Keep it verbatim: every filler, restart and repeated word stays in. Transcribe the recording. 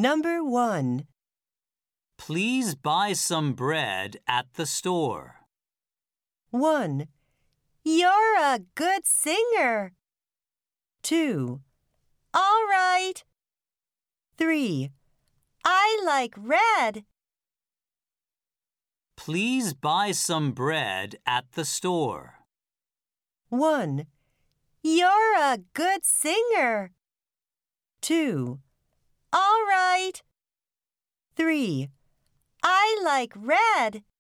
Number one. Please buy some bread at the store. One. You're a good singer. Two. All right. Three. I like red. Please buy some bread at the store. One. You're a good singer. Two. All right. Three. I like red.